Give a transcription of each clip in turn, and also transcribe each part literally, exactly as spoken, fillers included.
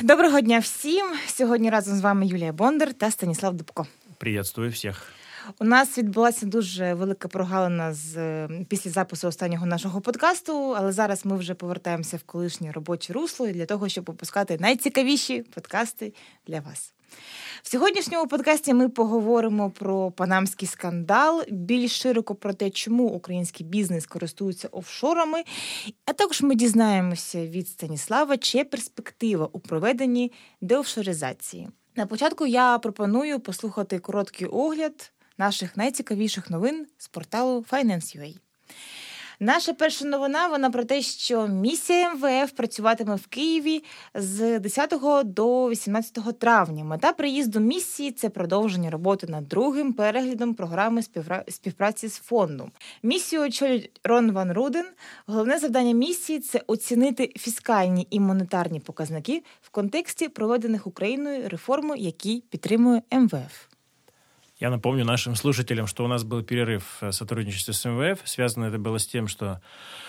Доброго дня всім. Сьогодні разом з вами Юлія Бондар та Станіслав Дубко. Приветствую всіх. У нас відбулася дуже велика прогалина з, після запису останнього нашого подкасту, але зараз ми вже повертаємося в колишнє робоче русло для того, щоб випускати найцікавіші подкасти для вас. В сьогоднішньому подкасті ми поговоримо про панамський скандал, більш широко про те, чому український бізнес користується офшорами, а також ми дізнаємося від Станіслава, чи є перспектива у проведенні деофшоризації. На початку я пропоную послухати короткий огляд наших найцікавіших новин з порталу Finance.ua. Наша перша новина, вона про те, що місія ем ве еф працюватиме в Києві з десятого до вісімнадцятого травня. Мета приїзду місії – це продовження роботи над другим переглядом програми співпраці з фондом. Місію очолює Рон Ван Руден. Головне завдання місії – це оцінити фіскальні і монетарні показники в контексті проведених Україною реформ, які підтримує ем ве еф. Я напомню нашим слушателям, что у нас был перерыв в сотрудничестве с эм вэ эф. Связано это было с тем, что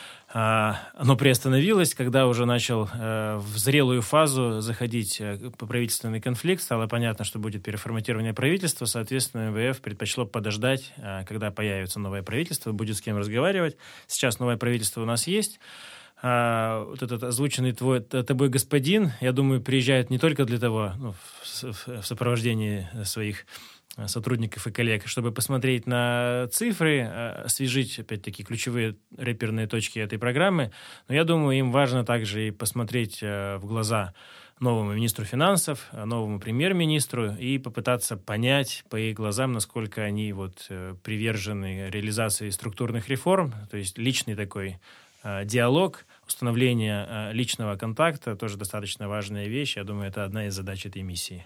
э, оно приостановилось, когда уже начал э, в зрелую фазу заходить э, правительственный конфликт. Стало понятно, что будет переформатирование правительства. Соответственно, эм вэ эф предпочло подождать, э, когда появится новое правительство, будет с кем разговаривать. Сейчас новое правительство у нас есть. А, вот этот озвученный твой, тобой господин, я думаю, приезжает не только для того, ну, в, в сопровождении своих сотрудников и коллег, чтобы посмотреть на цифры, освежить, опять-таки, ключевые реперные точки этой программы. Но я думаю, им важно также и посмотреть в глаза новому министру финансов, новому премьер-министру и попытаться понять по их глазам, насколько они вот привержены реализации структурных реформ, то есть личный такой диалог, установление личного контакта, тоже достаточно важная вещь. Я думаю, это одна из задач этой миссии.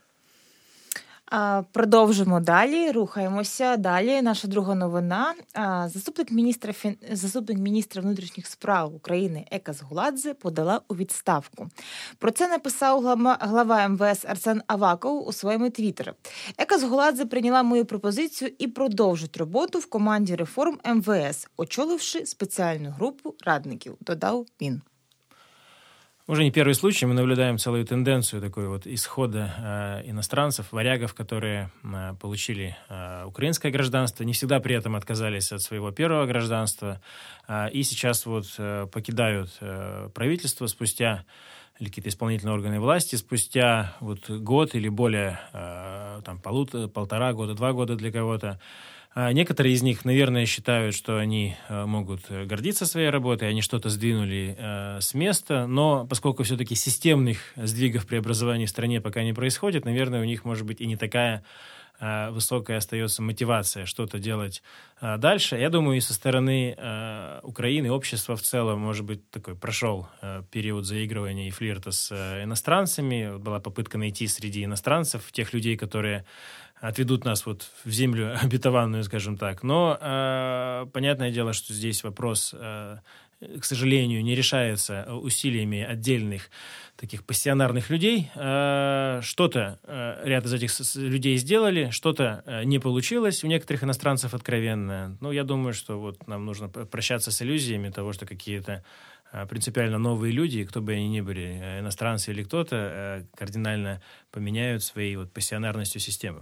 Продовжимо далі, рухаємося далі. Наша друга новина. Заступник міністра, заступник міністра внутрішніх справ України Екас Гуладзе подала у відставку. Про це написав глава, глава ем ве ес Арсен Аваков у своєму твіттері. Екас Гуладзе прийняла мою пропозицію і продовжить роботу в команді реформ ем ве ес, очоливши спеціальну групу радників, додав він. Уже не первый случай, мы наблюдаем целую тенденцию такой вот исхода э, иностранцев, варягов, которые э, получили э, украинское гражданство, не всегда при этом отказались от своего первого гражданства, э, и сейчас вот э, покидают э, правительство спустя, или какие-то исполнительные органы власти, спустя вот год или более, э, там, полутора, полтора года, два года для кого-то. Некоторые из них, наверное, считают, что они могут гордиться своей работой, они что-то сдвинули э, с места, но поскольку все-таки системных сдвигов преобразований в стране пока не происходит, наверное, у них, может быть, и не такая э, высокая остается мотивация что-то делать э, дальше. Я думаю, и со стороны э, Украины, общества в целом, может быть, такой прошел э, период заигрывания и флирта с э, иностранцами. Была попытка найти среди иностранцев тех людей, которые отведут нас вот в землю обетованную, скажем так. Но э, понятное дело, что здесь вопрос, э, к сожалению, не решается усилиями отдельных таких пассионарных людей. Э, что-то э, ряд из этих людей сделали, что-то э, не получилось у некоторых иностранцев откровенно. Ну, я думаю, что вот нам нужно прощаться с иллюзиями того, что какие-то э, принципиально новые люди, кто бы они ни были, э, иностранцы или кто-то, э, кардинально поменяют своей вот пассионарностью систему.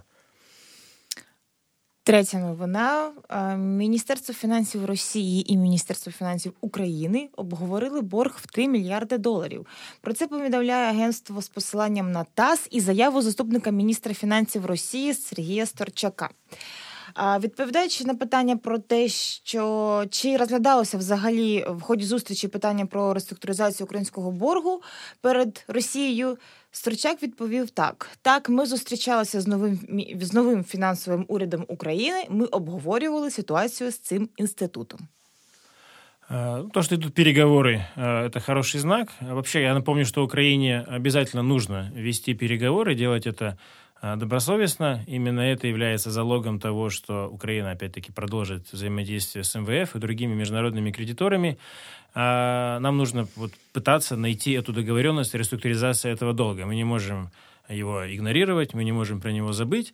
Третя новина. Міністерство фінансів Росії і Міністерство фінансів України обговорили борг в три мільярди доларів. Про це повідомляє агентство з посиланням на ТАСС і заяву заступника міністра фінансів Росії Сергія Сторчака. Відповідаючи на питання про те, що чи розглядалося взагалі в ході зустрічі питання про реструктуризацію українського боргу перед Росією, Сторчак відповів так. Так, ми зустрічалися з новим, з новим фінансовим урядом України, ми обговорювали ситуацію з цим інститутом. То, что идут переговоры, это хороший знак. Вообще, я напомню, что Украине обязательно нужно вести переговоры, делать это добросовестно. Именно это является залогом того, что Украина, опять-таки, продолжит взаимодействие с эм вэ эф и другими международными кредиторами. Нам нужно вот пытаться найти эту договоренность и реструктуризацию этого долга. Мы не можем его игнорировать, мы не можем про него забыть.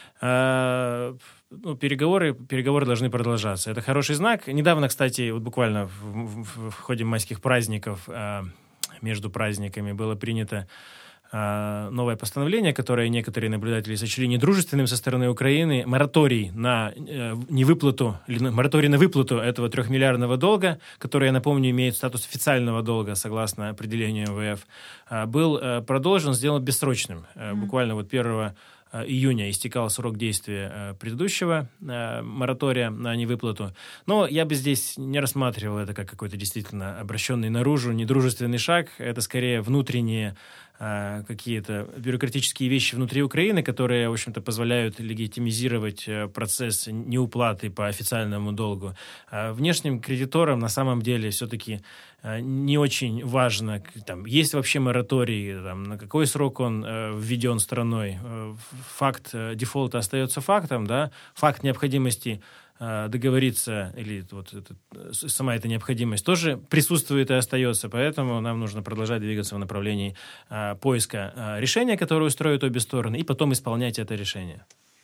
Ну, переговоры, переговоры должны продолжаться. Это хороший знак. Недавно, кстати, вот буквально в, в, в ходе майских праздников, между праздниками было принято новое постановление, которое некоторые наблюдатели сочли недружественным со стороны Украины, мораторий на невыплату, или мораторий на выплату этого трехмиллиардного долга, который, я напомню, имеет статус официального долга, согласно определению эм вэ эф, был продолжен, сделан бессрочным. Mm-hmm. Буквально вот первого июня истекал срок действия предыдущего моратория на невыплату. Но я бы здесь не рассматривал это как какой-то действительно обращенный наружу недружественный шаг. Это скорее внутренние какие-то бюрократические вещи внутри Украины, которые, в общем-то, позволяют легитимизировать процесс неуплаты по официальному долгу. А внешним кредиторам на самом деле все-таки не очень важно, там, есть вообще мораторий, там, на какой срок он э, введен страной. Факт дефолта остается фактом, да, факт необходимости договориться, или вот это, сама эта необходимость тоже присутствует и остается, поэтому нам нужно продолжать двигаться в направлении а, поиска а, решения, которое устроит обе стороны, и потом исполнять это решение.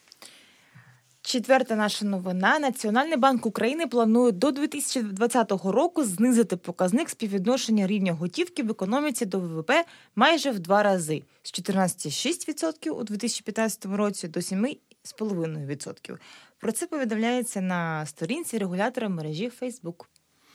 Четверта наша новина. Національний банк України планує до дві тисячі двадцятого року знизити показник співвідношення рівня готівки в економіці до ВВП майже в два рази. З чотирнадцять цілих шість десятих відсотка у дві тисячі п'ятнадцятому році до сім цілих п'ять десятих відсотка. Про це повідомляється на сторінці регулятора мережі Facebook.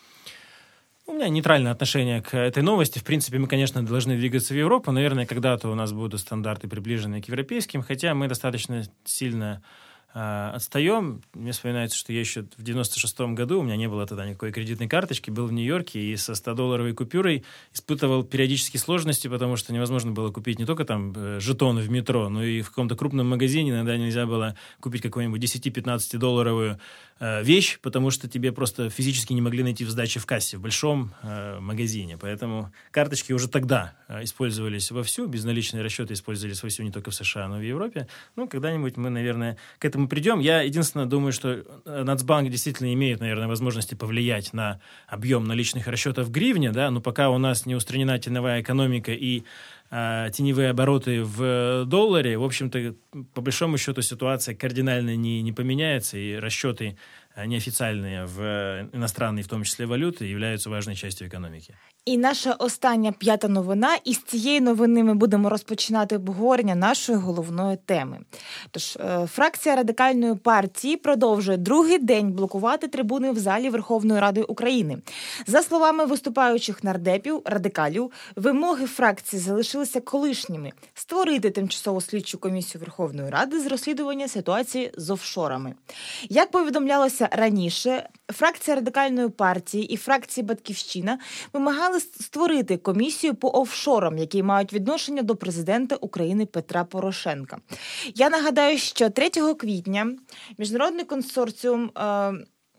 У меня нейтральное отношение к этой новости. В принципе, мы, конечно, должны двигаться в Европу. Наверное, когда-то у нас будут стандарты, приближенные к европейским, хотя мы достаточно сильно э, отстаем. Мне вспоминается, что я еще в девяносто шестом году, у меня не было тогда никакой кредитной карточки, был в Нью-Йорке и со ста-долларовой купюрой испытывал периодически сложности, потому что невозможно было купить не только там жетоны в метро, но и в каком-то крупном магазине иногда нельзя было купить какую-нибудь десять-пятнадцать-долларовую вещь, потому что тебе просто физически не могли найти в сдаче в кассе в большом э, магазине. Поэтому карточки уже тогда э, использовались вовсю, безналичные расчеты использовались вовсю не только в США, но и в Европе. Ну, когда-нибудь мы, наверное, к этому придем. Я единственное думаю, что Нацбанк действительно имеет, наверное, возможности повлиять на объем наличных расчетов в гривне, да, но пока у нас не устранена теневая экономика и а, теневые обороты в долларе, в общем-то, по большому счету ситуация кардинально не, не поменяется, и расчеты неофициальные в иностранные, в том числе валюты, являются важной частью економіки. І наша остання п'ята новина. І з цієї новини ми будемо розпочинати обговорення нашої головної теми. Тож, фракція Радикальної партії продовжує другий день блокувати трибуни в залі Верховної Ради України. За словами виступаючих нардепів, радикалів, вимоги фракції залишилися колишніми – створити тимчасову слідчу комісію Верховної Ради з розслідування ситуації з офшорами. Як повідомлялося раніше, фракція Радикальної партії і фракція Батьківщина вимагали створити комісію по офшорам, які мають відношення до президента України Петра Порошенка. Я нагадаю, що третього квітня Міжнародний консорціум е-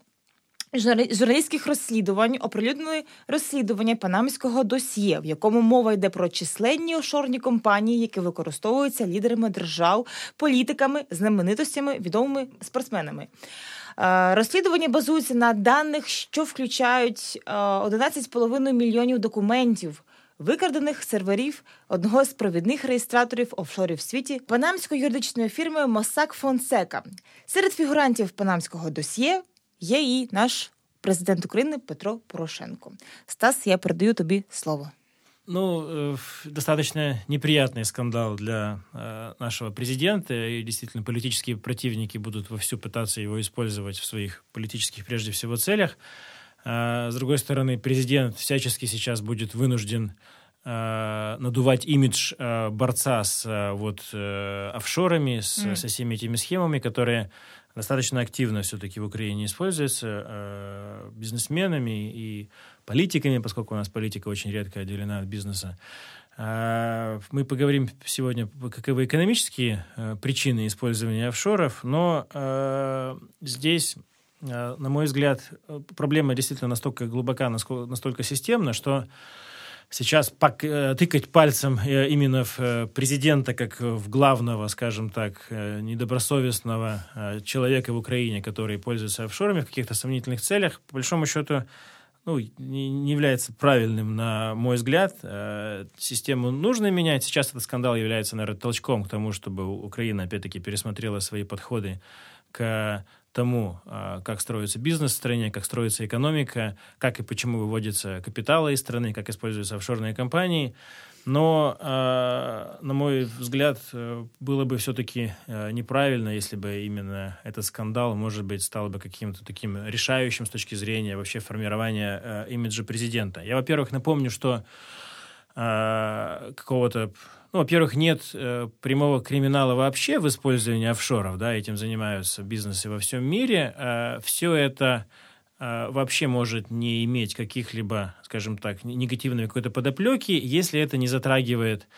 журналістських розслідувань оприлюднили розслідування панамського досьє, в якому мова йде про численні офшорні компанії, які використовуються лідерами держав, політиками, знаменитостями, відомими спортсменами. Розслідування базується на даних, що включають одинадцять цілих п'ять десятих мільйонів документів, викрадених серверів одного з провідних реєстраторів офшорів в світі панамської юридичної фірми Mossack Fonseca. Серед фігурантів панамського досьє є і наш президент України Петро Порошенко. Стас, я передаю тобі слово. Ну, э, достаточно неприятный скандал для э, нашего президента, и действительно политические противники будут вовсю пытаться его использовать в своих политических, прежде всего, целях. Э, с другой стороны, президент всячески сейчас будет вынужден э, надувать имидж э, борца с э, вот, э, офшорами, с, mm. со всеми этими схемами, которые достаточно активно все-таки в Украине используются э, бизнесменами и политиками, поскольку у нас политика очень редко отделена от бизнеса. Э, мы поговорим сегодня, каковы экономические э, причины использования офшоров, но э, здесь, э, на мой взгляд, проблема действительно настолько глубока, настолько системна, что сейчас тыкать пальцем именно в президента, как в главного, скажем так, недобросовестного человека в Украине, который пользуется офшорами в каких-то сомнительных целях, по большому счету, ну, не является правильным, на мой взгляд. Систему нужно менять. Сейчас этот скандал является, наверное, толчком к тому, чтобы Украина, опять-таки, пересмотрела свои подходы к тому, как строится бизнес в стране, как строится экономика, как и почему выводятся капиталы из страны, как используются офшорные компании. Но, на мой взгляд, было бы все-таки неправильно, если бы именно этот скандал, может быть, стал бы каким-то таким решающим с точки зрения вообще формирования имиджа президента. Я, во-первых, напомню, что какого-то... Ну, во-первых, нет э, прямого криминала вообще в использовании офшоров, да, этим занимаются бизнесы во всем мире. Э, все это э, вообще может не иметь каких-либо, скажем так, негативной какой-то подоплеки, если это не затрагивает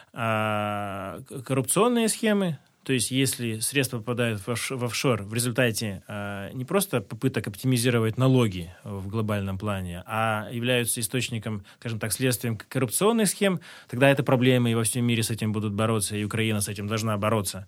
э, коррупционные схемы. То есть, если средства попадают в офшор в результате э, не просто попыток оптимизировать налоги в глобальном плане, а являются источником, скажем так, следствием коррупционных схем, тогда это проблема, и во всем мире с этим будут бороться, и Украина с этим должна бороться.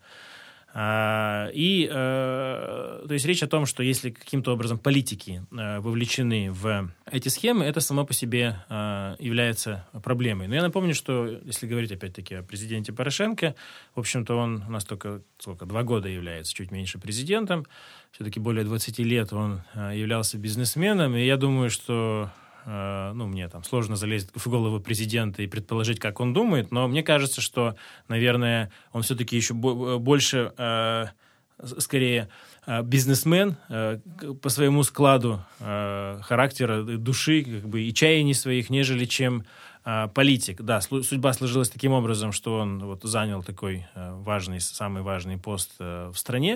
А, и, э, то есть, речь о том, что если каким-то образом политики э, вовлечены в эти схемы, это само по себе э, является проблемой. Но я напомню, что, если говорить, опять-таки, о президенте Порошенко, в общем-то, он у нас только, сколько, два года является, чуть меньше президентом, все-таки более двадцати лет он э, являлся бизнесменом, и я думаю, что ну, мне там сложно залезть в голову президента и предположить, как он думает, но мне кажется, что, наверное, он все-таки еще больше, э, скорее, бизнесмен э, по своему складу э, характера, души, как бы, и чаяний своих, нежели чем э, политик. Да, судьба сложилась таким образом, что он вот занял такой э, важный, самый важный пост э, в стране.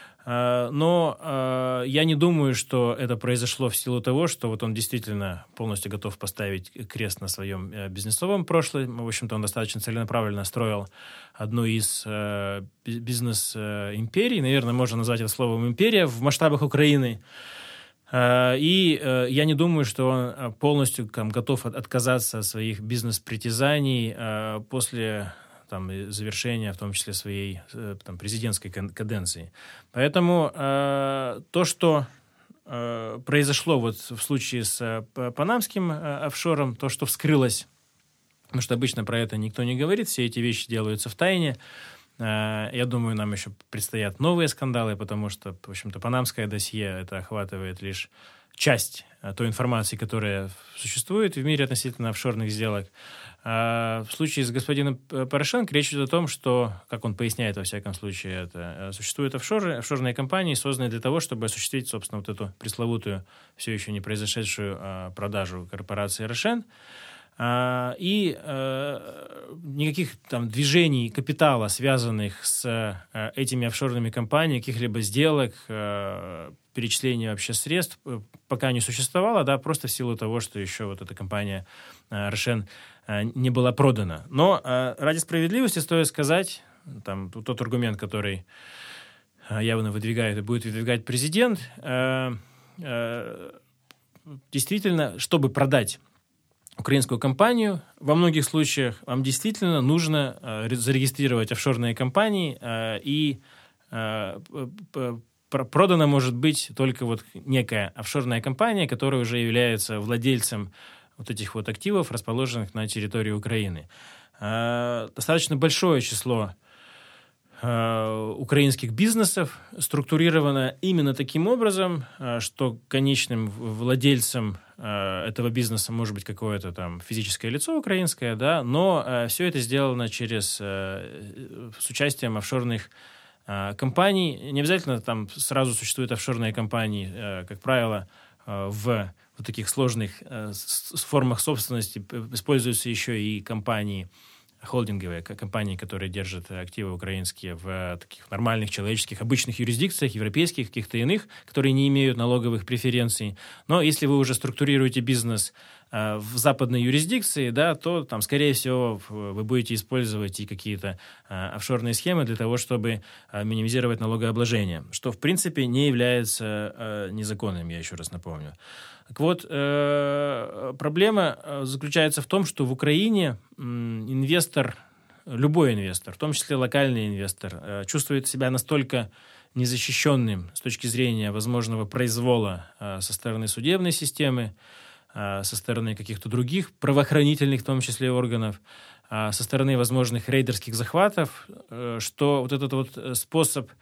Но э, я не думаю, что это произошло в силу того, что вот он действительно полностью готов поставить крест на своем э, бизнесовом прошлом. В общем-то, он достаточно целенаправленно строил одну из э, бизнес-империй. Наверное, можно назвать это словом «империя» в масштабах Украины. Э, и э, я не думаю, что он полностью там, готов от, отказаться от своих бизнес-притязаний э, после... Там, завершения, в том числе, своей там, президентской каденции. Поэтому э, то, что э, произошло вот в случае с э, панамским э, офшором, то, что вскрылось, потому что обычно про это никто не говорит, все эти вещи делаются в тайне. Э, я думаю, нам еще предстоят новые скандалы, потому что, в общем-то, панамское досье это охватывает лишь часть той информации, которая существует в мире относительно офшорных сделок. А в случае с господином Порошенко речь идет о том, что, как он поясняет во всяком случае, это существуют офшоры, офшорные компании, созданные для того, чтобы осуществить, собственно, вот эту пресловутую, все еще не произошедшую а, продажу корпорации Рошен. А, и а, никаких там движений капитала, связанных с а, этими офшорными компаниями, каких-либо сделок, а, перечисления вообще средств пока не существовало, да, просто в силу того, что еще вот эта компания а, Рошен а, не была продана. Но а, ради справедливости стоит сказать, там, тот аргумент, который а, явно выдвигает и будет выдвигать президент, а, а, действительно, чтобы продать украинскую компанию, во многих случаях вам действительно нужно э, зарегистрировать офшорные компании, э, и э, э, продана может быть только вот некая офшорная компания, которая уже является владельцем вот этих вот активов, расположенных на территории Украины. Э, достаточно большое число э, украинских бизнесов структурировано именно таким образом, э, что конечным владельцем этого бизнеса может быть какое-то там физическое лицо украинское, да, но э, все это сделано через, э, с участием офшорных э, компаний. Не обязательно там сразу существуют офшорные компании, э, как правило, э, в вот таких сложных э, с, с формах собственности используются еще и компании, холдинговые компании, которые держат активы украинские в таких нормальных, человеческих, обычных юрисдикциях, европейских, каких-то иных, которые не имеют налоговых преференций. Но если вы уже структурируете бизнес э, в западной юрисдикции, да, то там, скорее всего, вы будете использовать и какие-то э, офшорные схемы для того, чтобы э, минимизировать налогообложение, что, в принципе, не является э, незаконным, я еще раз напомню. Так вот, э, проблема заключается в том, что в Украине э, инвестор, любой инвестор, в том числе локальный инвестор, э, чувствует себя настолько незащищенным с точки зрения возможного произвола э, со стороны судебной системы, э, со стороны каких-то других правоохранительных, в том числе органов, э, со стороны возможных рейдерских захватов, э, что вот этот вот способ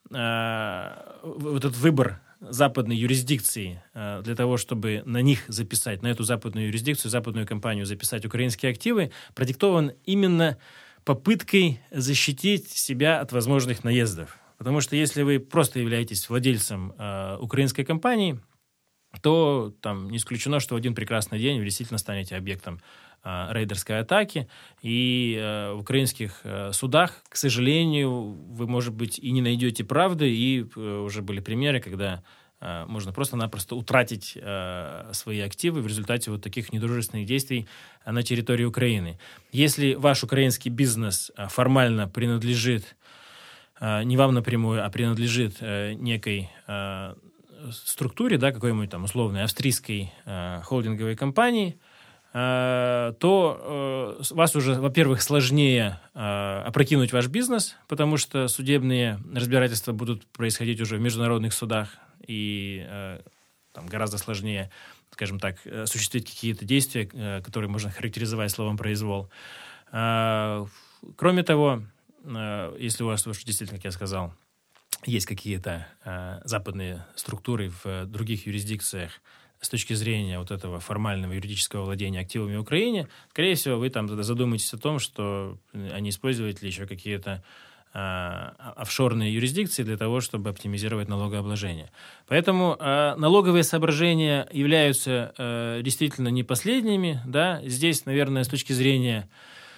вот этот выбор западной юрисдикции для того, чтобы на них записать, на эту западную юрисдикцию, западную компанию записать украинские активы, продиктован именно попыткой защитить себя от возможных наездов. Потому что если вы просто являетесь владельцем э, украинской компании, то там не исключено, что в один прекрасный день вы действительно станете объектом э, рейдерской атаки. И э, в украинских э, судах, к сожалению, вы, может быть, и не найдете правды. И э, уже были примеры, когда э, можно просто-напросто утратить э, свои активы в результате вот таких недружественных действий на территории Украины. Если ваш украинский бизнес э, формально принадлежит не вам напрямую, а принадлежит э, некой э, структуре, да, какой-нибудь там условной австрийской э, холдинговой компании, э, то э, вас уже, во-первых, сложнее э, опрокинуть ваш бизнес, потому что судебные разбирательства будут происходить уже в международных судах, и э, там гораздо сложнее, скажем так, осуществить какие-то действия, э, которые можно характеризовать словом «произвол». Э, кроме того, если у вас, действительно, как я сказал, есть какие-то э, западные структуры в э, других юрисдикциях с точки зрения вот этого формального юридического владения активами в Украине, скорее всего, вы там задумаетесь о том, что они используют ли еще какие-то э, офшорные юрисдикции для того, чтобы оптимизировать налогообложение. Поэтому э, налоговые соображения являются э, действительно не последними. Да? Здесь, наверное, с точки зрения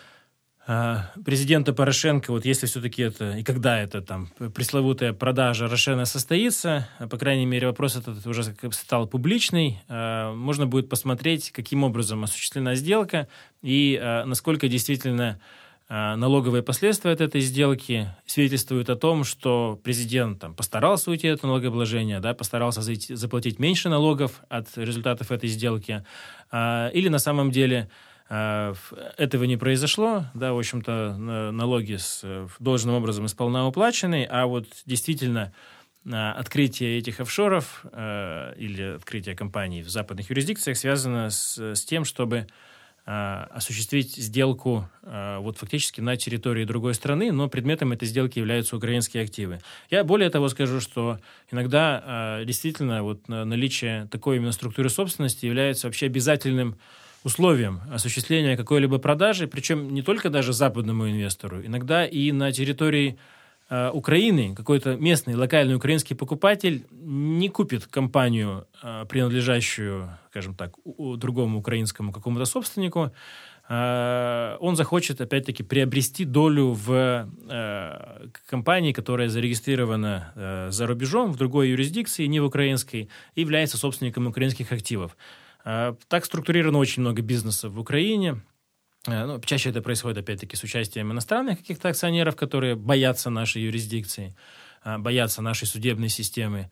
президента Порошенко, вот если все-таки это, и когда это там пресловутая продажа Рошена состоится, по крайней мере, вопрос этот уже стал публичный, можно будет посмотреть, каким образом осуществлена сделка и насколько действительно налоговые последствия от этой сделки свидетельствуют о том, что президент там постарался уйти от налогообложения, да, постарался зайти, заплатить меньше налогов от результатов этой сделки, или на самом деле этого не произошло, да, в общем-то, налоги с, должным образом сполна уплачены, а вот действительно открытие этих офшоров э, или открытие компаний в западных юрисдикциях связано с, с тем, чтобы э, осуществить сделку э, вот фактически на территории другой страны, но предметом этой сделки являются украинские активы. Я более того скажу, что иногда э, действительно вот наличие такой именно структуры собственности является вообще обязательным условием осуществления какой-либо продажи, причем не только даже западному инвестору, иногда и на территории э, Украины какой-то местный локальный украинский покупатель не купит компанию, э, принадлежащую, скажем так, у, у другому украинскому какому-то собственнику, э, он захочет опять-таки приобрести долю в э, компании, которая зарегистрирована э, за рубежом, в другой юрисдикции, не в украинской, и является собственником украинских активов. Так структурировано очень много бизнесов в Украине. Ну, чаще это происходит, опять-таки, с участием иностранных каких-то акционеров, которые боятся нашей юрисдикции, боятся нашей судебной системы.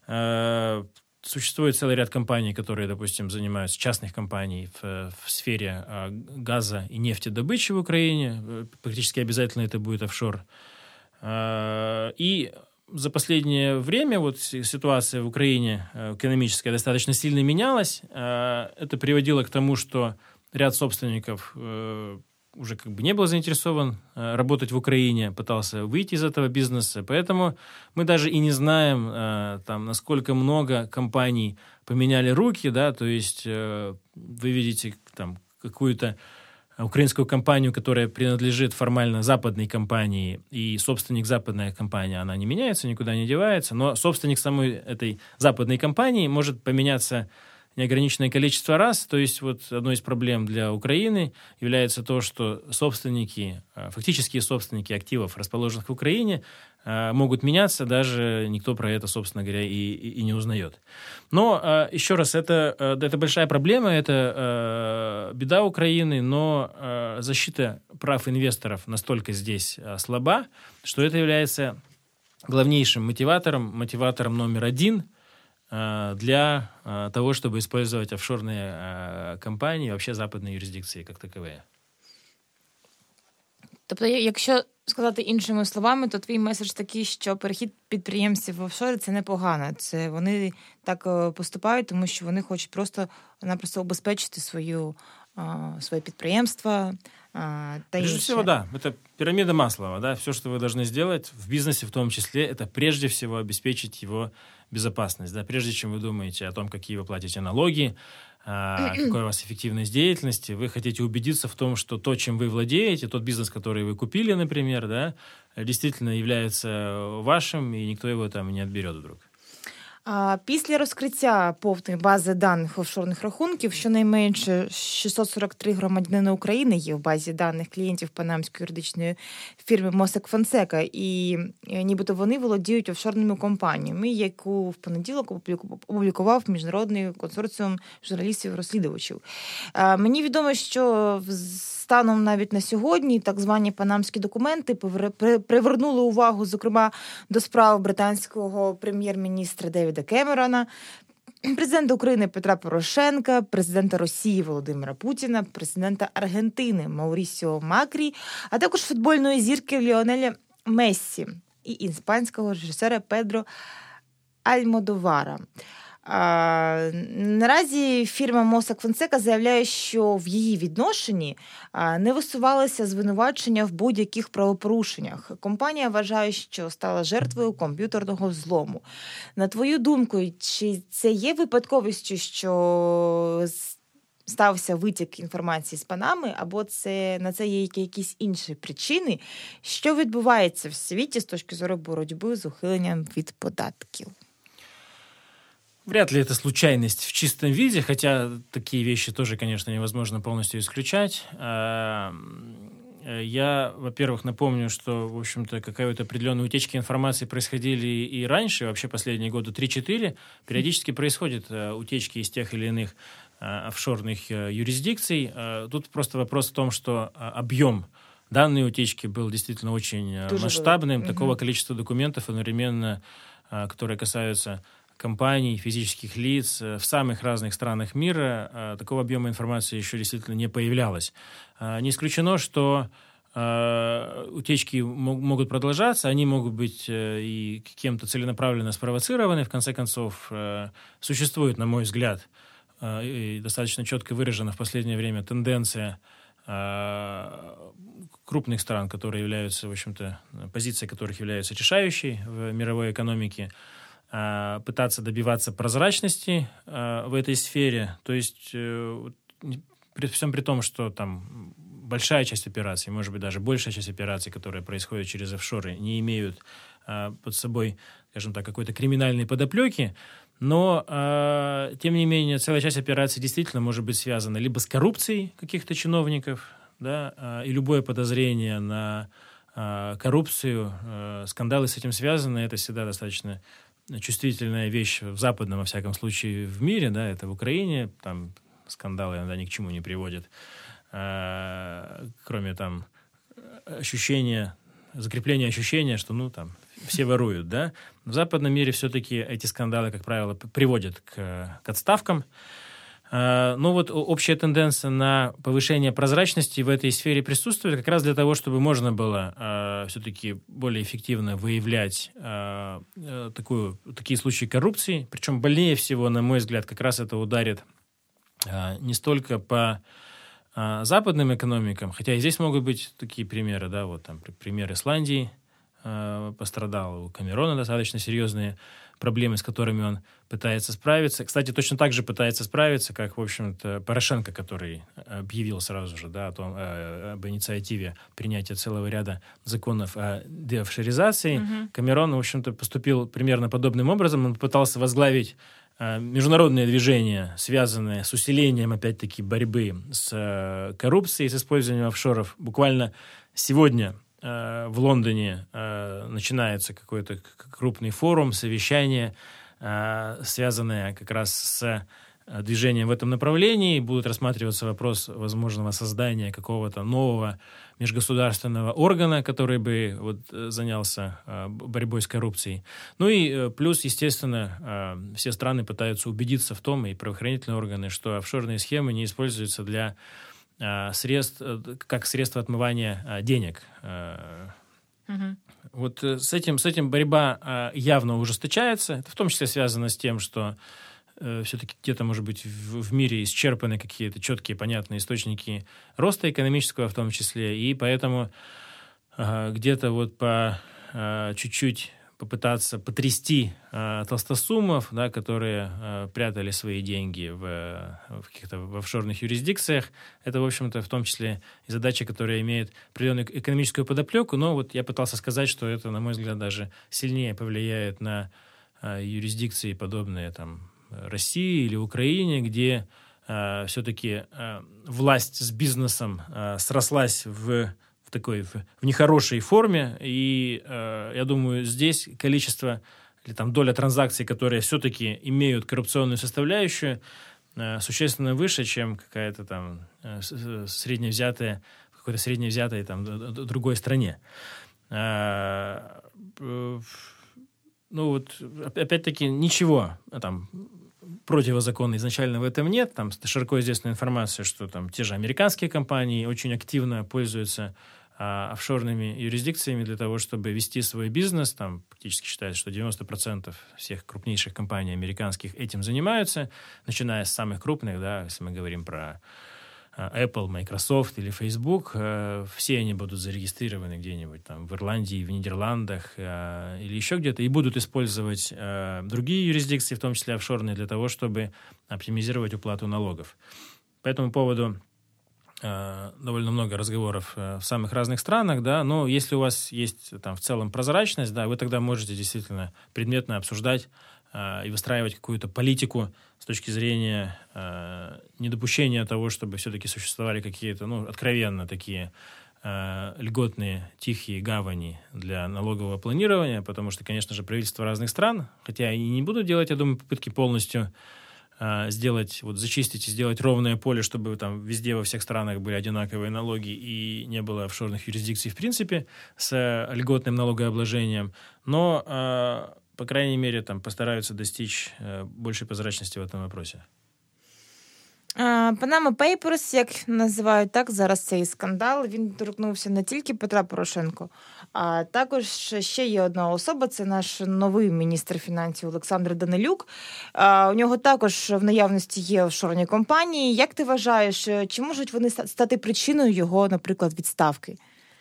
Существует целый ряд компаний, которые, допустим, занимаются, частных компаний в, в сфере газа и нефтедобычи в Украине. Практически обязательно это будет офшор. И за последнее время вот ситуация в Украине экономическая достаточно сильно менялась. Это приводило к тому, что ряд собственников уже как бы не был заинтересован работать в Украине, пытался выйти из этого бизнеса. Поэтому мы даже и не знаем, там, насколько много компаний поменяли руки, да, то есть вы видите там какую-то украинскую компанию, которая принадлежит формально западной компании, и собственник западной компании, она не меняется, никуда не девается, но собственник самой этой западной компании может поменяться неограниченное количество раз. То есть вот одной из проблем для Украины является то, что собственники, фактические собственники активов, расположенных в Украине, могут меняться, даже никто про это, собственно говоря, и, и, и не узнает. Но, еще раз, это, это большая проблема, это беда Украины, но защита прав инвесторов настолько здесь слаба, что это является главнейшим мотиватором, мотиватором номер один для того, чтобы использовать офшорные компании, вообще западные юрисдикції, як такові. Тобто, якщо сказати іншими словами, то твій меседж такий, що перехід підприємців в офшори – це непогано. Це вони так поступають, тому що вони хочуть просто-напросто обезпечити свою, своє підприємство, та Прежде всего, да, это пирамида Маслова, да, все, что вы должны сделать в бизнесе в том числе, это прежде всего обеспечить его безопасность, да, прежде чем вы думаете о том, какие вы платите налоги, какая у вас эффективность деятельности, вы хотите убедиться в том, что то, чем вы владеете, тот бизнес, который вы купили, например, да, действительно является вашим, и никто его там не отберет вдруг. А після розкриття повної бази даних офшорних рахунків, щонайменше шістсот сорок три громадянина України є в базі даних клієнтів панамської юридичної фірми Mossack Fonseca, і нібито вони володіють офшорними компаніями, яку в понеділок опублікував Міжнародний консорціум журналістів-розслідувачів. Мені відомо, що станом навіть на сьогодні так звані панамські документи привернули увагу, зокрема, до справ британського прем'єр-міністра Девіда Кемерона, президента України Петра Порошенка, президента Росії Володимира Путіна, президента Аргентини Маурісіо Макрі, а також футбольної зірки Ліонеля Мессі і іспанського режисера Педро Альмодовара. А, наразі фірма Mossack Fonseca заявляє, що в її відношенні а, не висувалися звинувачення в будь-яких правопорушеннях. Компанія вважає, що стала жертвою комп'ютерного взлому. На твою думку, чи це є випадковістю, що стався витік інформації з Панами, або це, на це є якісь інші причини? Що відбувається в світі з точки зору боротьби з ухиленням від податків? Вряд ли это случайность в чистом виде, хотя такие вещи тоже, конечно, невозможно полностью исключать. Я, во-первых, напомню, что, в общем-то, какая-то определенная утечка информации происходили и раньше, вообще последние года три-четыре. Периодически происходят утечки из тех или иных офшорных юрисдикций. Тут просто вопрос в том, что объем данной утечки был действительно очень тоже масштабным. Было. Такого угу. количества документов одновременно, которые касаются компаний, физических лиц в самых разных странах мира, такого объема информации еще действительно не появлялось. Не исключено, что утечки могут продолжаться, они могут быть и кем-то целенаправленно спровоцированы. В конце концов, существует, на мой взгляд, и достаточно четко выражена в последнее время тенденция крупных стран, которые являются, в общем-то, позиция которых является решающей в мировой экономике, пытаться добиваться прозрачности э, в этой сфере. То есть э, при всем при том, что там большая часть операций, может быть, даже большая часть операций, которые происходят через офшоры, не имеют э, под собой, скажем так, какой-то криминальной подоплеки, но, э, тем не менее, целая часть операций действительно может быть связана либо с коррупцией каких-то чиновников, да, э, и любое подозрение на э, коррупцию, э, скандалы с этим связаны, это всегда достаточно чувствительная вещь в западном, во всяком случае, в мире, да, это в Украине, там скандалы иногда ни к чему не приводят, а, кроме там ощущения, закрепления ощущения, что, ну, там, все воруют, да. В западном мире все-таки эти скандалы, как правило, приводят к, к отставкам. Но вот общая тенденция на повышение прозрачности в этой сфере присутствует как раз для того, чтобы можно было э, все-таки более эффективно выявлять э, такую, такие случаи коррупции. Причем больнее всего, на мой взгляд, как раз это ударит э, не столько по э, западным экономикам, хотя и здесь могут быть такие примеры, да, вот там пример Исландии э, пострадал, у Камерона достаточно серьезные проблемы, с которыми он пытается справиться. Кстати, точно так же пытается справиться, как, в общем-то, Порошенко, который объявил сразу же, да, о том, э, об инициативе принятия целого ряда законов о деофшоризации. Mm-hmm. Камерон, в общем-то, поступил примерно подобным образом. Он пытался возглавить э, международные движения, связанные с усилением, опять-таки, борьбы с э, коррупцией, с использованием офшоров. Буквально сегодня в Лондоне э, начинается какой-то крупный форум, совещание, э, связанное как раз с движением в этом направлении. Будет рассматриваться вопрос возможного создания какого-то нового межгосударственного органа, который бы вот, занялся э, борьбой с коррупцией. Ну и э, плюс, естественно, э, все страны пытаются убедиться в том, и правоохранительные органы, что офшорные схемы не используются для средств, как средство отмывания денег. Угу. Вот с этим, с этим борьба явно ужесточается. Это в том числе связано с тем, что э, все-таки где-то, может быть, в, в мире исчерпаны какие-то четкие, понятные источники роста экономического в том числе, и поэтому э, где-то вот по э, чуть-чуть попытаться потрясти э, толстосумов, да, которые э, прятали свои деньги в, в каких-то в офшорных юрисдикциях. Это, в общем-то, в том числе и задача, которая имеет определенную экономическую подоплеку. Но вот я пытался сказать, что это, на мой взгляд, даже сильнее повлияет на э, юрисдикции, подобные там России или Украине, где э, все-таки э, власть с бизнесом э, срослась в такой в, в нехорошей форме, и э, я думаю, здесь количество или там доля транзакций, которые все-таки имеют коррупционную составляющую, э, существенно выше, чем какая-то там э, средневзятая в какой-то средневзятой там другой стране. Э, э, ну вот опять-таки ничего там противозаконно изначально в этом нет. Там широко известна информация, что там те же американские компании очень активно пользуются а, офшорными юрисдикциями для того, чтобы вести свой бизнес. Там практически считается, что девяносто процентов всех крупнейших компаний американских этим занимаются, начиная с самых крупных, да, если мы говорим про Apple, Microsoft или Facebook, все они будут зарегистрированы где-нибудь там в Ирландии, в Нидерландах или еще где-то, и будут использовать другие юрисдикции, в том числе офшорные, для того, чтобы оптимизировать уплату налогов. По этому поводу довольно много разговоров в самых разных странах, да, но если у вас есть там в целом прозрачность, да, вы тогда можете действительно предметно обсуждать и выстраивать какую-то политику с точки зрения э, недопущения того, чтобы все-таки существовали какие-то, ну, откровенно такие э, льготные, тихие гавани для налогового планирования, потому что, конечно же, правительства разных стран, хотя и не будут делать, я думаю, попытки полностью э, сделать, вот зачистить и сделать ровное поле, чтобы там везде во всех странах были одинаковые налоги и не было офшорных юрисдикций в принципе с льготным налогообложением, но э, по крайней мере, там постараются достичь э, большей прозрачности в этом вопросе. Panama Papers, як називають так зараз цей скандал, він торкнувся не тільки Петра Порошенко, а також ще є одна особа, це наш новий міністр фінансів Олександр Данилюк. У нього також в наявності є офшорні компанії. Як ти вважаєш, чи можуть вони стати причиною його, наприклад, відставки?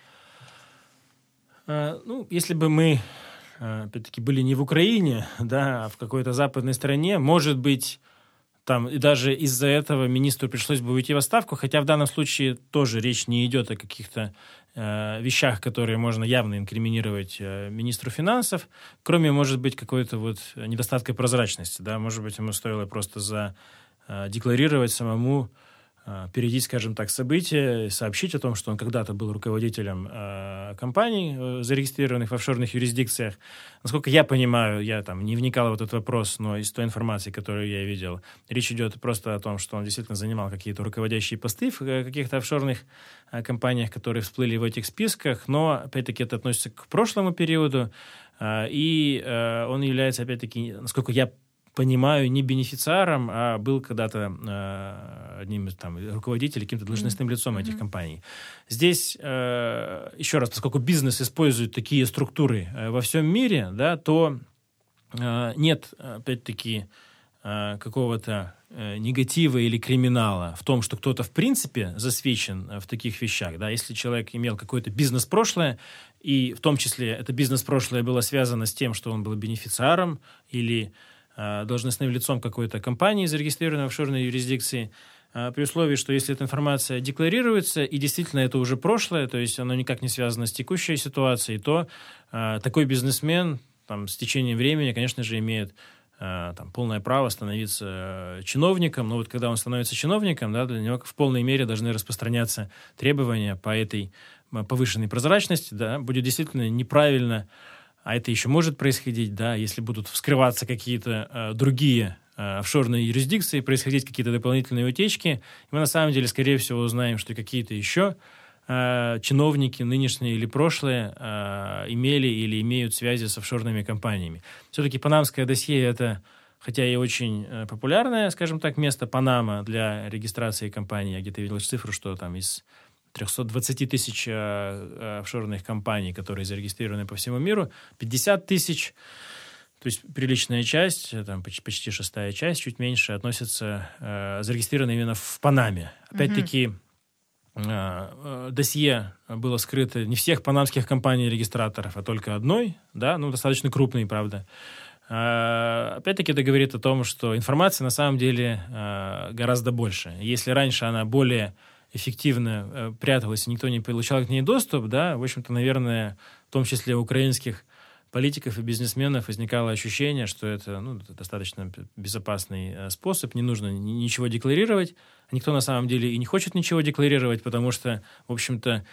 А, ну, если бы мы опять-таки, были не в Украине, да, а в какой-то западной стране, может быть, там и даже из-за этого министру пришлось бы уйти в отставку, хотя в данном случае тоже речь не идет о каких-то э, вещах, которые можно явно инкриминировать э, министру финансов, кроме, может быть, какой-то вот недостатка прозрачности, да, может быть, ему стоило просто задекларировать э, самому, опередить, скажем так, события, сообщить о том, что он когда-то был руководителем э, компаний, э, зарегистрированных в офшорных юрисдикциях. Насколько я понимаю, я там не вникал в этот вопрос, но из той информации, которую я видел, речь идет просто о том, что он действительно занимал какие-то руководящие посты в э, каких-то офшорных э, компаниях, которые всплыли в этих списках, но, опять-таки, это относится к прошлому периоду, э, и э, он является, опять-таки, насколько я понимаю, не бенефициаром, а был когда-то э, одним из там, руководителей, каким-то должностным лицом mm-hmm. этих компаний. Здесь, э, еще раз, поскольку бизнес использует такие структуры э, во всем мире, да, то э, нет, опять-таки, э, какого-то э, негатива или криминала в том, что кто-то, в принципе, засвечен в таких вещах. Да? Если человек имел какое-то бизнес-прошлое, и в том числе это бизнес-прошлое было связано с тем, что он был бенефициаром или должностным лицом какой-то компании, зарегистрированной в офшорной юрисдикции, при условии, что если эта информация декларируется, и действительно это уже прошлое, то есть оно никак не связано с текущей ситуацией, то э, такой бизнесмен там, с течением времени, конечно же, имеет э, там, полное право становиться э, чиновником, но вот когда он становится чиновником, да, для него в полной мере должны распространяться требования по этой повышенной прозрачности, да, будет действительно неправильно, а это еще может происходить, да, если будут вскрываться какие-то э, другие э, офшорные юрисдикции, происходить какие-то дополнительные утечки, и мы на самом деле, скорее всего, узнаем, что какие-то еще э, чиновники, нынешние или прошлые, э, имели или имеют связи с офшорными компаниями. Все-таки панамское досье – это, хотя и очень э, популярное, скажем так, место Панама для регистрации компаний. Я где-то видел цифру, что там из триста двадцать тысяч э, офшорных компаний, которые зарегистрированы по всему миру, пятьдесят тысяч то есть приличная часть, там почти шестая часть, чуть меньше, относится, э, зарегистрирована именно в Панаме. Опять-таки, э, досье было скрыто не всех панамских компаний-регистраторов, а только одной, да, ну, достаточно крупной, правда. Э, опять-таки, это говорит о том, что информации на самом деле э, гораздо больше. Если раньше она более эффективно э, пряталась, и никто не получал к ней доступ, да, в общем-то, наверное, в том числе у украинских политиков и бизнесменов возникало ощущение, что это, ну, достаточно безопасный способ, не нужно ничего декларировать. Никто на самом деле и не хочет ничего декларировать, потому что, в общем-то,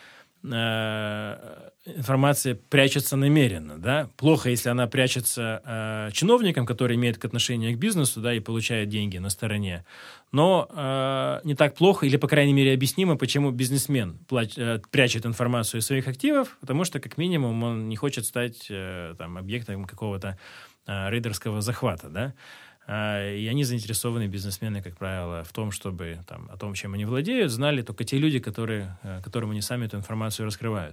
информация прячется намеренно, да. Плохо, если она прячется э, чиновникам, которые имеют отношение к бизнесу, да, и получают деньги на стороне. Но э, не так плохо, или, по крайней мере, объяснимо, почему бизнесмен плач, э, прячет информацию из своих активов, потому что, как минимум, он не хочет стать э, там, объектом какого-то э, рейдерского захвата, да. И они заинтересованы, бизнесмены, как правило, в том, чтобы там, о том, чем они владеют, знали только те люди, которые, которым они сами эту информацию раскрывают.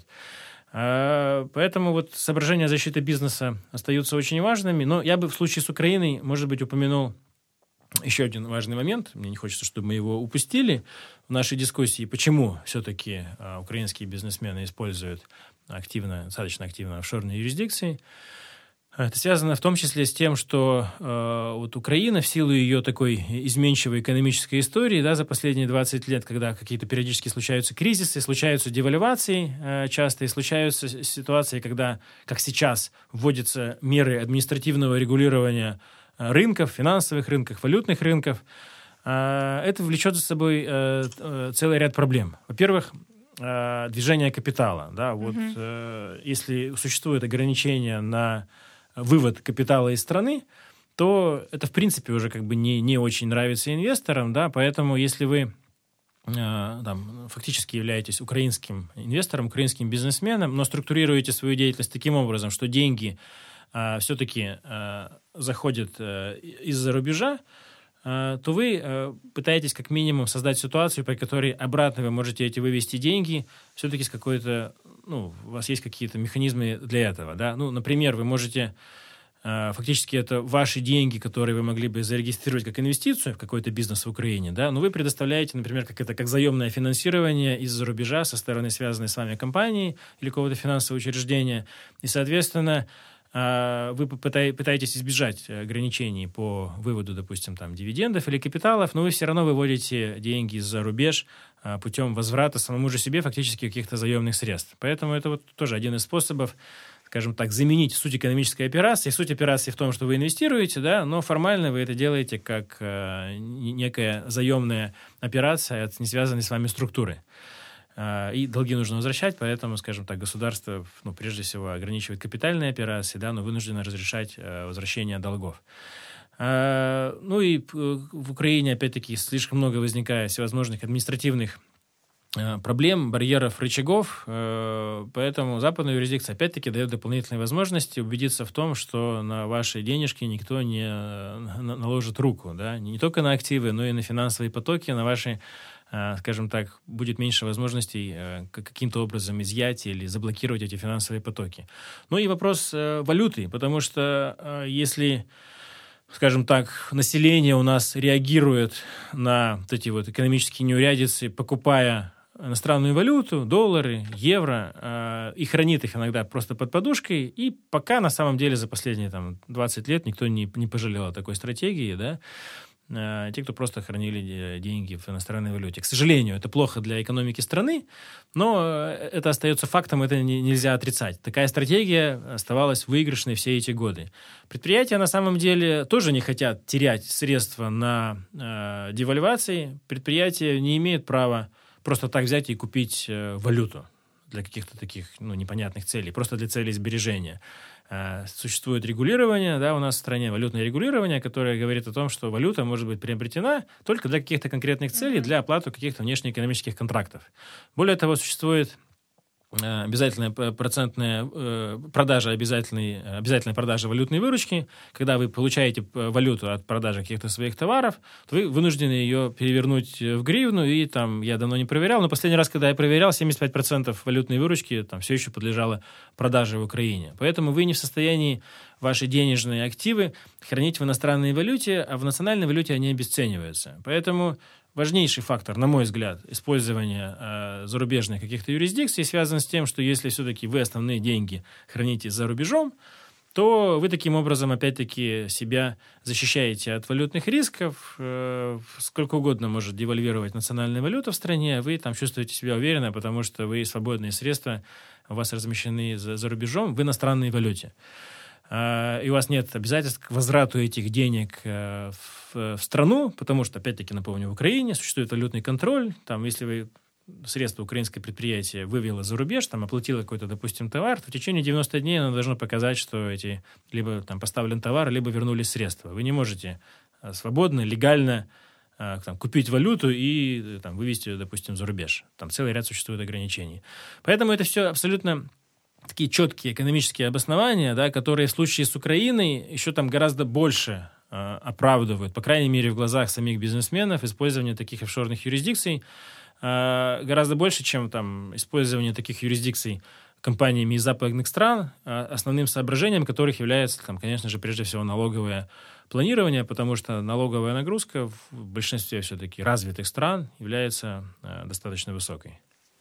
Поэтому вот соображения защиты бизнеса остаются очень важными. Но я бы в случае с Украиной, может быть, упомянул еще один важный момент. Мне не хочется, чтобы мы его упустили в нашей дискуссии. Почему все-таки украинские бизнесмены используют активно, достаточно активно офшорные юрисдикции? Это связано в том числе с тем, что э, вот Украина в силу ее такой изменчивой экономической истории, да, за последние двадцать лет, когда какие-то периодически случаются кризисы, случаются девальвации э, часто, и случаются ситуации, когда, как сейчас, вводятся меры административного регулирования рынков, финансовых рынков, валютных рынков, э, это влечет за собой э, э, целый ряд проблем. Во-первых, э, движение капитала. Да, вот, mm-hmm. э, если существует ограничение на вывод капитала из страны, то это, в принципе, уже как бы не, не очень нравится инвесторам, да, поэтому если вы э, там, фактически являетесь украинским инвестором, украинским бизнесменом, но структурируете свою деятельность таким образом, что деньги э, все-таки э, заходят э, из-за рубежа, э, то вы э, пытаетесь как минимум создать ситуацию, при которой обратно вы можете эти вывести деньги все-таки с какой-то, ну, у вас есть какие-то механизмы для этого, да, ну, например, вы можете, э, фактически это ваши деньги, которые вы могли бы зарегистрировать как инвестицию в какой-то бизнес в Украине, да, но вы предоставляете, например, как это, как заемное финансирование из-за рубежа со стороны связанной с вами компании или какого-то финансового учреждения, и, соответственно, э, вы пытай, пытаетесь избежать ограничений по выводу, допустим, там, дивидендов или капиталов, но вы все равно выводите деньги за рубеж путем возврата самому же себе фактически каких-то заемных средств. Поэтому это вот тоже один из способов, скажем так, заменить суть экономической операции. Суть операции в том, что вы инвестируете, да, но формально вы это делаете как э, некая заемная операция от не связанной с вами структуры. Э, и долги нужно возвращать, поэтому, скажем так, государство, ну, прежде всего, ограничивает капитальные операции, да, но вынуждено разрешать э, возвращение долгов. Ну и в Украине, опять-таки, слишком много возникает всевозможных административных проблем, барьеров, рычагов, поэтому западная юрисдикция, опять-таки, дает дополнительные возможности убедиться в том, что на ваши денежки никто не наложит руку, да, не только на активы, но и на финансовые потоки, на ваши, скажем так, будет меньше возможностей каким-то образом изъять или заблокировать эти финансовые потоки. Ну и вопрос валюты, потому что если, скажем так, население у нас реагирует на вот эти вот экономические неурядицы, покупая иностранную валюту, доллары, евро, э, и хранит их иногда просто под подушкой, и пока на самом деле за последние там, двадцать лет никто не, не пожалел о такой стратегии, да, э, те, кто просто хранили деньги в иностранной валюте. К сожалению, это плохо для экономики страны, но это остается фактом, это не, нельзя отрицать. Такая стратегия оставалась выигрышной все эти годы. Предприятия на самом деле тоже не хотят терять средства на э, девальвации. Предприятия не имеют права просто так взять и купить э, валюту для каких-то таких, ну, непонятных целей, просто для целей сбережения. Э, существует регулирование, да, у нас в стране валютное регулирование, которое говорит о том, что валюта может быть приобретена только для каких-то конкретных целей, для оплаты каких-то внешнеэкономических контрактов. Более того, существует обязательная процентная продажа, обязательной, обязательная продажа валютной выручки. Когда вы получаете валюту от продажи каких-то своих товаров, то вы вынуждены ее перевернуть в гривну, и там, я давно не проверял, но последний раз, когда я проверял, семьдесят пять процентов валютной выручки там все еще подлежало продаже в Украине. Поэтому вы не в состоянии ваши денежные активы хранить в иностранной валюте, а в национальной валюте они обесцениваются. Поэтому важнейший фактор, на мой взгляд, использования э, зарубежных каких-то юрисдикций связан с тем, что если все-таки вы основные деньги храните за рубежом, то вы таким образом, опять-таки, себя защищаете от валютных рисков. Э, сколько угодно может девальвировать национальная валюта в стране, вы там чувствуете себя уверенно, потому что вы свободные средства у вас размещены за, за рубежом в иностранной валюте. Э, и у вас нет обязательств к возврату этих денег э, в, в страну, потому что, опять-таки, напомню, в Украине существует валютный контроль. Там, если вы средства украинское предприятие вывело за рубеж, там оплатило какой-то, допустим, товар, то в течение девяноста дней оно должно показать, что эти либо там поставлен товар, либо вернулись средства. Вы не можете свободно, легально там, купить валюту и там, вывести ее, допустим, за рубеж. Там целый ряд существует ограничений. Поэтому это все абсолютно такие четкие экономические обоснования, да, которые в случае с Украиной еще там гораздо больше э, оправдывают, по крайней мере, в глазах самих бизнесменов, использование таких офшорных юрисдикций гораздо больше, чем там использование таких юрисдикций компаниями из западных стран, основным соображением которых является, там, конечно же, прежде всего налоговое планирование, потому что налоговая нагрузка в большинстве все-таки развитых стран является достаточно високою.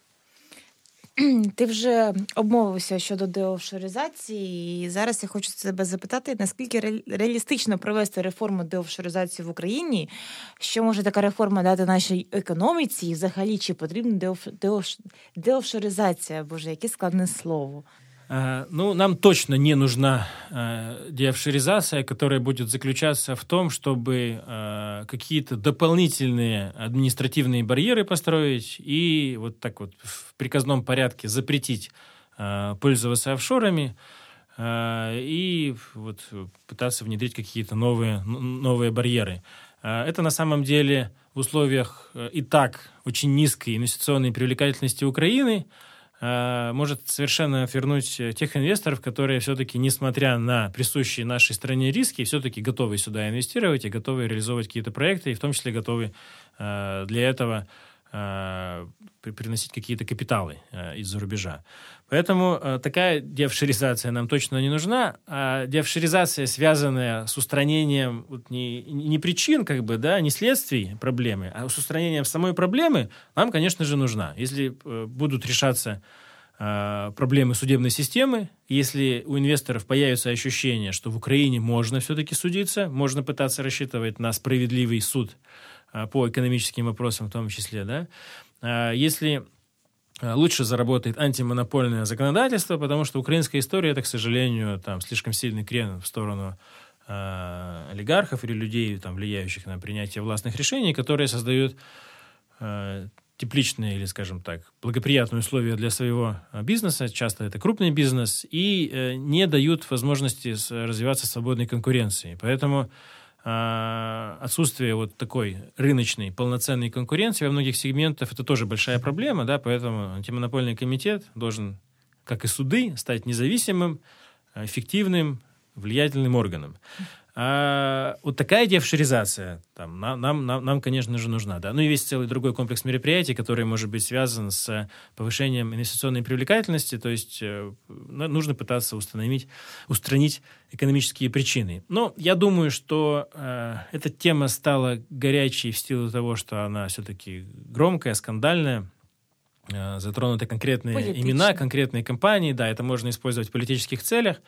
Ти вже обмовився щодо деофшоризації, і зараз я хочу себе запитати, наскільки реалістично провести реформу деофшоризації в Україні, що може така реформа дати нашій економіці, і взагалі, чи потрібна деоф... деоф... деофшоризація, боже, яке складне слово. Ну, нам точно не нужна э, деофшоризация, которая будет заключаться в том, чтобы э, какие-то дополнительные административные барьеры построить и вот так вот в приказном порядке запретить э, пользоваться офшорами э, и вот пытаться внедрить какие-то новые, новые барьеры. Э, это на самом деле в условиях э, и так очень низкой инвестиционной привлекательности Украины может совершенно отвернуть тех инвесторов, которые все-таки, несмотря на присущие нашей стране риски, все-таки готовы сюда инвестировать и готовы реализовывать какие-то проекты, и в том числе готовы для этого приносить какие-то капиталы из-за рубежа. Поэтому такая деофшоризация нам точно не нужна. А деофшоризация, связанная с устранением вот не, не причин, как бы, да, не следствий проблемы, а с устранением самой проблемы, нам, конечно же, нужна. Если будут решаться проблемы судебной системы, если у инвесторов появится ощущение, что в Украине можно все-таки судиться, можно пытаться рассчитывать на справедливый суд по экономическим вопросам в том числе, да, если лучше заработает антимонопольное законодательство, потому что украинская история, это, к сожалению, там слишком сильный крен в сторону э, олигархов или людей, там, влияющих на принятие властных решений, которые создают э, тепличные или, скажем так, благоприятные условия для своего бизнеса, часто это крупный бизнес, и э, не дают возможности развиваться свободной конкуренции. Поэтому отсутствие вот такой рыночной, полноценной конкуренции во многих сегментах – это тоже большая проблема, да, поэтому антимонопольный комитет должен, как и суды, стать независимым, эффективным, влиятельным органом. А вот такая деофшоризация там, нам, нам, нам, конечно же, нужна. Да? Ну и весь целый другой комплекс мероприятий, который может быть связан с повышением инвестиционной привлекательности, то есть э, нужно пытаться установить, устранить экономические причины. Но я думаю, что э, эта тема стала горячей в силу того, что она все-таки громкая, скандальная, э, затронуты конкретные имена, конкретные компании, да, это можно использовать в политических целях.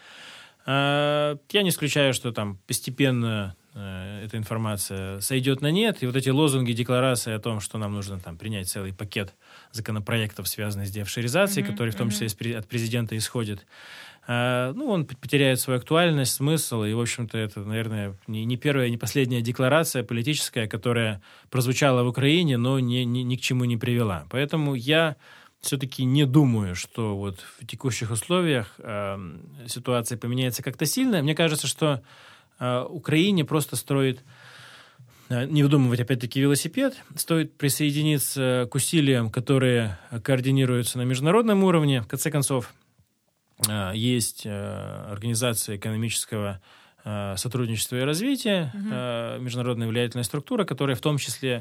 Я не исключаю, что там постепенно э, эта информация сойдет на нет, и вот эти лозунги, декларации о том, что нам нужно там принять целый пакет законопроектов, связанных с деофшоризацией, mm-hmm, который в том числе mm-hmm. от президента исходит, э, ну, он потеряет свою актуальность, смысл, и, в общем-то, это, наверное, не, не первая, не последняя декларация политическая, которая прозвучала в Украине, но ни, ни, ни к чему не привела. Поэтому я все-таки не думаю, что вот в текущих условиях э, ситуация поменяется как-то сильно. Мне кажется, что э, Украине просто стоит э, не выдумывать опять-таки велосипед, стоит присоединиться к усилиям, которые координируются на международном уровне. В конце концов, э, есть э, Организация экономического э, сотрудничества и развития, mm-hmm. э, международная влиятельная структура, которая в том числе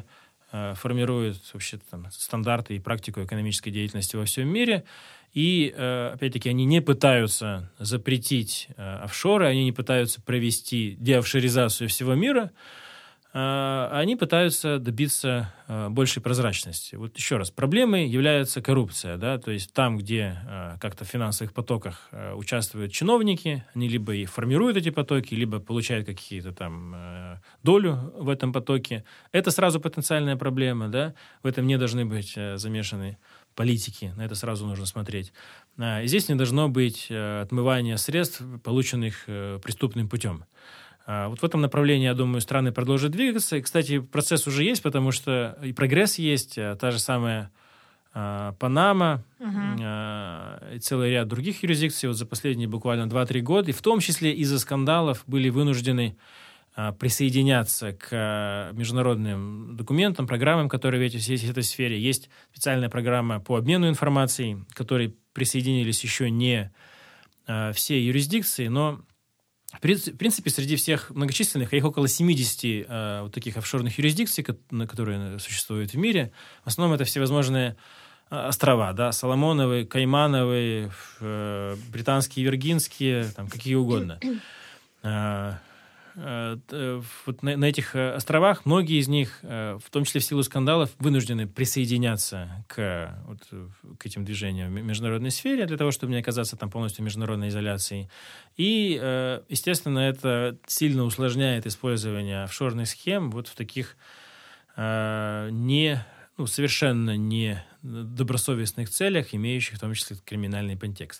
формирует вообще там стандарты и практику экономической деятельности во всем мире. И, опять-таки, они не пытаются запретить офшоры, они не пытаются провести деофшоризацию всего мира, они пытаются добиться большей прозрачности. Вот еще раз, проблемой является коррупция, да, то есть там, где как-то в финансовых потоках участвуют чиновники, они либо и формируют эти потоки, либо получают какие-то там долю в этом потоке. Это сразу потенциальная проблема, да, в этом не должны быть замешаны политики, на это сразу нужно смотреть. И здесь не должно быть отмывания средств, полученных преступным путем. Вот в этом направлении, я думаю, страны продолжат двигаться. И, кстати, процесс уже есть, потому что и прогресс есть. Та же самая а, Панама угу. а, и целый ряд других юрисдикций вот за последние буквально два-три года, и в том числе из-за скандалов, были вынуждены а, присоединяться к а, международным документам, программам, которые есть в этой сфере. Есть специальная программа по обмену информацией, к которой присоединились еще не а, все юрисдикции, но в принципе, среди всех многочисленных, а их около семидесяти э, вот таких офшорных юрисдикций, которые существуют в мире, в основном это всевозможные э, острова, да, Соломоновые, Каймановые, э, британские, виргинские, там, какие угодно. Э, э, вот на, на этих островах многие из них, э, в том числе в силу скандалов, вынуждены присоединяться к, вот, к этим движениям в международной сфере для того, чтобы не оказаться там полностью в международной изоляции. И, э, естественно, это сильно усложняет использование офшорных схем вот в таких э, не, ну, совершенно не добросовестных целях, имеющих в том числе кримінальний контекст.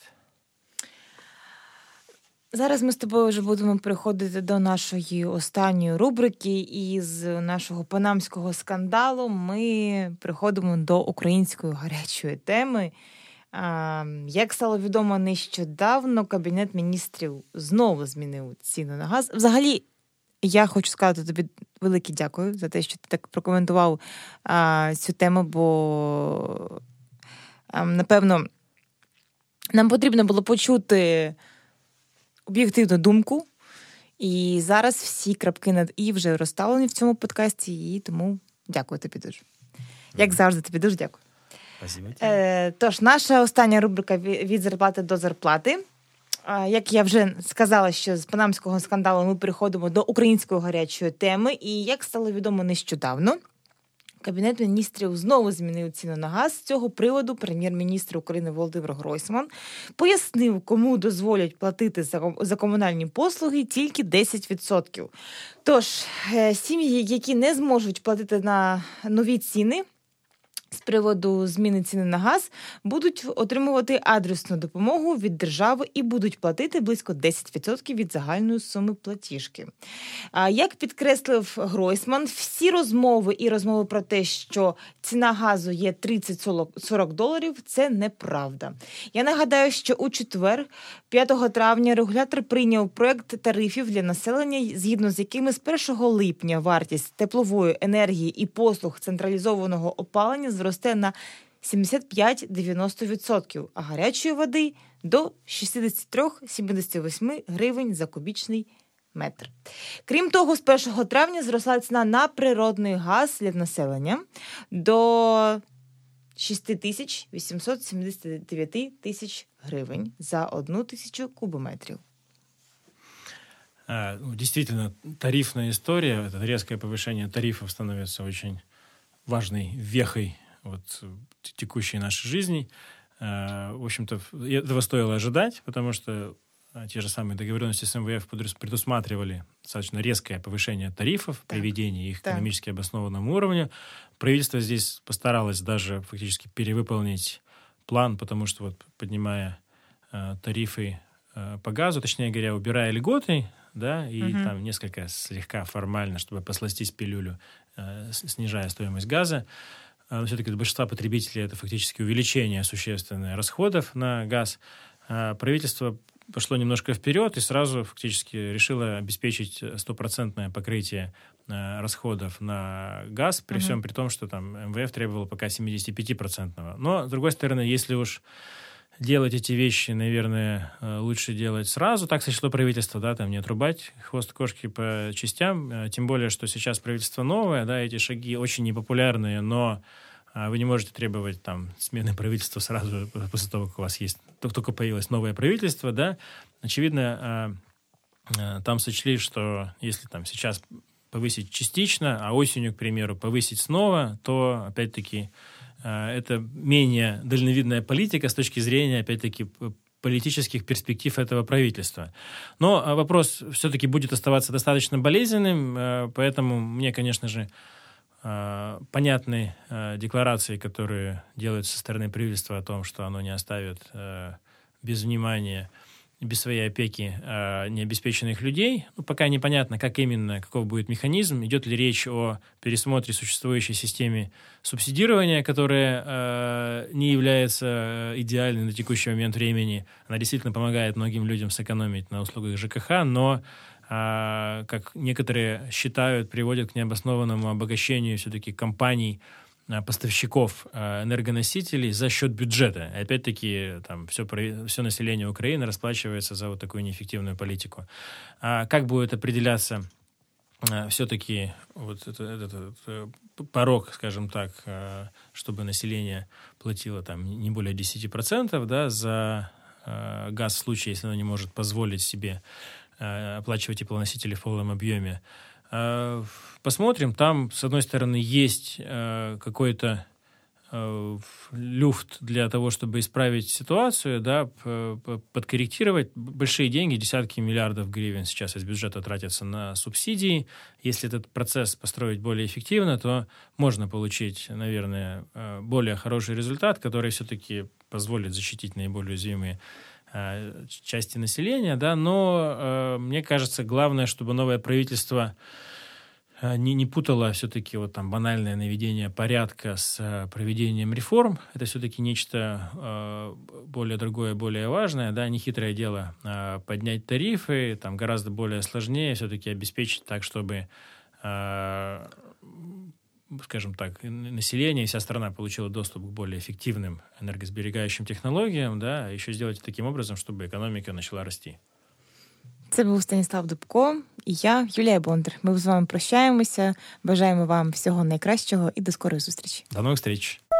Зараз ми з тобою вже будемо переходити до нашої останньої рубрики. І з нашого панамського скандалу ми переходимо до української гарячої теми. Як стало відомо нещодавно, Кабінет міністрів знову змінив ціну на газ. Взагалі, я хочу сказати тобі велике дякую за те, що ти так прокоментував а, цю тему, бо, а, напевно, нам потрібно було почути об'єктивну думку. І зараз всі крапки над «і» вже розставлені в цьому подкасті, і тому дякую тобі дуже. Як завжди, тобі дуже дякую. Е, тож, наша остання рубрика «Від зарплати до зарплати». Е, як я вже сказала, що з панамського скандалу ми переходимо до української гарячої теми. І як стало відомо нещодавно, Кабінет міністрів знову змінив ціну на газ. З цього приводу прем'єр-міністр України Володимир Гройсман пояснив, кому дозволять платити за, за комунальні послуги тільки десять відсотків. Тож, сім'ї, які не зможуть платити на нові ціни, з приводу зміни ціни на газ, будуть отримувати адресну допомогу від держави і будуть платити близько десять відсотків від загальної суми платіжки. Як підкреслив Гройсман, всі розмови і розмови про те, що ціна газу є тридцять-сорок доларів, це неправда. Я нагадаю, що у четвер, п'ятого травня, регулятор прийняв проект тарифів для населення, згідно з якими з першого липня вартість теплової енергії і послуг централізованого опалення зросте на сімдесят п'ять - дев'яносто відсотків, а гарячої води – до шістдесят три - сімдесят вісім гривень за кубічний метр. Крім того, з першого травня зросла ціна на природний газ для населення до шість тисяч вісімсот сімдесят дев'ять тисяч гривень за одну тисячу кубометрів. А, ну, действительно, тарифная история, это резкое повышение тарифов становится очень важной вехой вот, текущей нашей жизни. В общем-то, этого стоило ожидать, потому что те же самые договоренности с эм вэ эф предусматривали достаточно резкое повышение тарифов, так, приведение их к экономически обоснованному уровню. Правительство здесь постаралось даже фактически перевыполнить план, потому что вот поднимая э, тарифы э, по газу, точнее говоря, убирая льготы, да, и угу. там несколько слегка формально, чтобы посластить пилюлю, э, снижая стоимость газа, но все-таки для большинства потребителей это фактически увеличение существенное расходов на газ. Правительство пошло немножко вперед и сразу фактически решило обеспечить стопроцентное покрытие расходов на газ, при uh-huh. всем при том, что там эм вэ эф требовало пока семьдесят пять процентов. Но, с другой стороны, если уж делать эти вещи, наверное, лучше делать сразу, так сочло правительство, да, там не отрубать хвост кошки по частям, тем более, что сейчас правительство новое, да, эти шаги очень непопулярные, но вы не можете требовать там смены правительства сразу после того, как у вас есть, только появилось новое правительство, да. Очевидно, там сочли, что если там сейчас повысить частично, а осенью, к примеру, повысить снова, то, опять-таки, это менее дальновидная политика с точки зрения, опять-таки, политических перспектив этого правительства. Но вопрос все-таки будет оставаться достаточно болезненным, поэтому мне, конечно же, понятны декларации, которые делаются со стороны правительства о том, что оно не оставит без внимания, без своей опеки необеспеченных людей. Ну, пока непонятно, как именно, каков будет механизм, идет ли речь о пересмотре существующей системы субсидирования, которая э, не является идеальной на текущий момент времени. Она действительно помогает многим людям сэкономить на услугах ЖКХ, но, э, как некоторые считают, приводит к необоснованному обогащению все-таки компаний, поставщиков энергоносителей за счет бюджета. И опять-таки там все, все население Украины расплачивается за вот такую неэффективную политику. А как будет определяться все-таки вот этот, этот порог, скажем так, чтобы население платило там не более десять процентов, да, за газ в случае, если оно не может позволить себе оплачивать теплоносители в полном объеме. Посмотрим. Там, с одной стороны, есть э, какой-то э, люфт для того, чтобы исправить ситуацию, да, подкорректировать. Большие деньги, десятки миллиардов гривен сейчас из бюджета тратятся на субсидии. Если этот процесс построить более эффективно, то можно получить, наверное, более хороший результат, который все-таки позволит защитить наиболее уязвимые части населения, да, но э, мне кажется, главное, чтобы новое правительство э, не, не путало все-таки вот там банальное наведение порядка с э, проведением реформ. Это все-таки нечто э, более другое, более важное, да, нехитрое дело э, поднять тарифы, там гораздо более сложнее все-таки обеспечить так, чтобы э, скажем так, население и вся страна получила доступ к более эффективным энергосберігаючим технологіям, да, і ще зробити таким образом, щоб економіка почала рости. Це був Станіслав Дубко і я, Юлія Бондар. Ми з вами прощаємося, бажаємо вам всього найкращого і до скорої зустрічі. До нових зустріч.